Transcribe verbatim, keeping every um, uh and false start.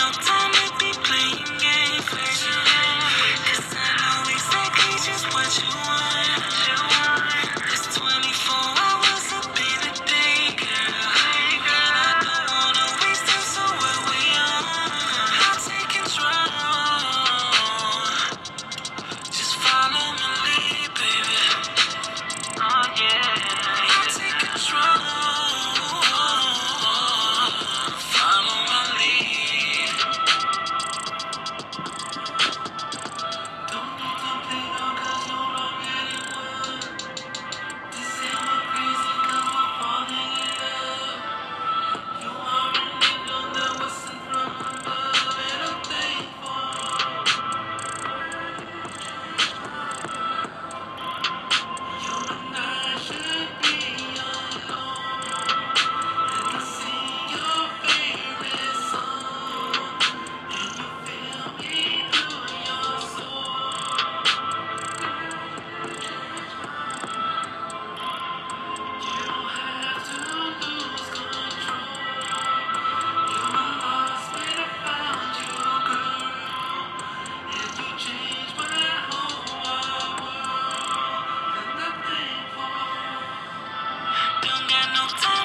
no time to be playing games with you. 'Cause I know exactly just what you want. It's twenty-four hours up in a day, girl. And I don't wanna waste time, so what we on? I'll take control. Just follow my lead, baby. Oh yeah. I'll take control. Follow my lead. Don't need to play no, 'cause you're already won. This ain't no crazy, 'cause we're falling in love. You already know that what's in front above, and I'm thankful. You and I should be alone. And I sing your favorite song, and you feel me through your soul. You don't have to lose control. You were lost when I found you, girl. And you changed my whole wide world, and I'm thankful. Don't got no time.